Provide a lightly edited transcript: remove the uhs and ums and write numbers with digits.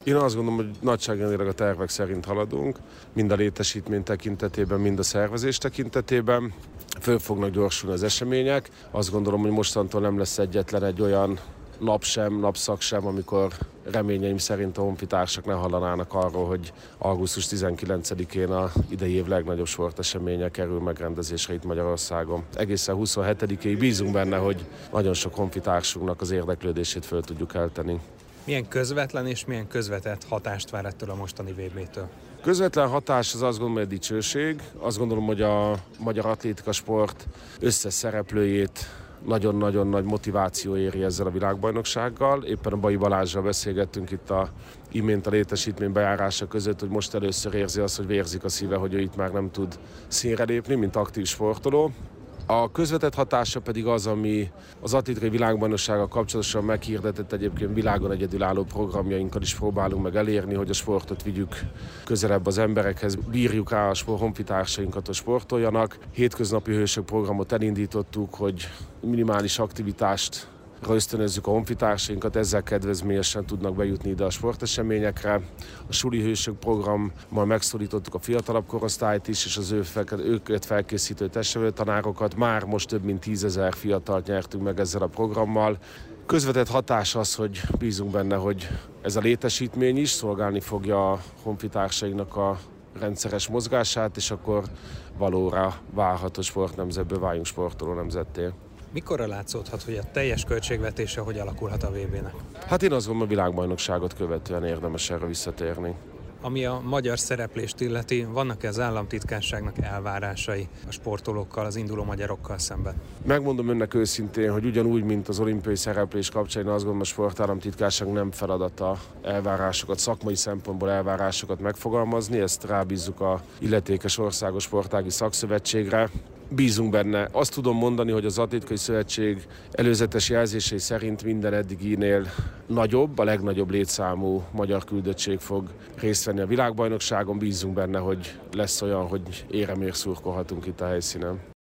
Én azt gondolom, hogy nagyságrendileg a tervek szerint haladunk, mind a létesítmény tekintetében, mind a szervezés tekintetében. Föl fognak gyorsulni az események. Azt gondolom, hogy mostantól nem lesz egyetlen egy olyan napszak sem, amikor reményeim szerint a honfitársak ne hallanának arról, hogy augusztus 19-én a idei év legnagyobb sporteseménye kerül megrendezésre itt Magyarországon. Egészen 27-ig bízunk benne, hogy nagyon sok honfitársunknak az érdeklődését föl tudjuk eltenni. Milyen közvetlen és milyen közvetett hatást vár ettől a mostani VB-től? Közvetlen hatás az azt gondolom, hogy egy dicsőség. Azt gondolom, hogy a magyar atlétika sport összes szereplőjét nagyon-nagyon nagy motiváció éri ezzel a világbajnoksággal. Éppen a Bai Balázsral beszélgettünk itt imént a létesítmény bejárása között, hogy most először érzi azt, hogy vérzik a szíve, hogy ő itt már nem tud színre lépni, mint aktív sportoló. A közvetett hatása pedig az, ami az atlétikai világbajnoksággal kapcsolatosan meghirdetett egyébként világon egyedülálló programjainkkal is próbálunk meg elérni, hogy a sportot vigyük közelebb az emberekhez, bírjuk rá a honfitársainkat, hogy sportoljanak. Hétköznapi hősök programot elindítottuk, hogy minimális aktivitást ösztönözzük a honfitársainkat, ezzel kedvezményesen tudnak bejutni ide a sporteseményekre. A suli hősök programmal megszólítottuk a fiatalabb korosztályt is, és az őket felkészítő testnevelőtanárokat. Már most több mint 10 000 fiatalt nyertünk meg ezzel a programmal. Közvetett hatás az, hogy bízunk benne, hogy ez a létesítmény is szolgálni fogja a honfitársainknak a rendszeres mozgását, és akkor valóra válható sportnemzetből váljunk sportoló nemzetté. Mikorra látszódhat, hogy a teljes költségvetése hogy alakulhat a VB-nek? Hát én azt gondolom, a világbajnokságot követően érdemes erre visszatérni. Ami a magyar szereplést illeti, vannak-e az államtitkárságnak elvárásai a sportolókkal, az induló magyarokkal szemben? Megmondom önnek őszintén, hogy ugyanúgy, mint az olimpiai szereplés kapcsán, én azt gondolom, a sportállamtitkárság nem feladata elvárásokat, szakmai szempontból elvárásokat megfogalmazni, ezt rábízzuk a illetékes országos sportági szakszövetségre. Bízunk benne. Azt tudom mondani, hogy az Atlétikai Szövetség előzetes jelzései szerint minden eddiginél nagyobb, a legnagyobb létszámú magyar küldöttség fog részt venni a világbajnokságon. Bízunk benne, hogy lesz olyan, hogy éremér szurkolhatunk itt a helyszínen.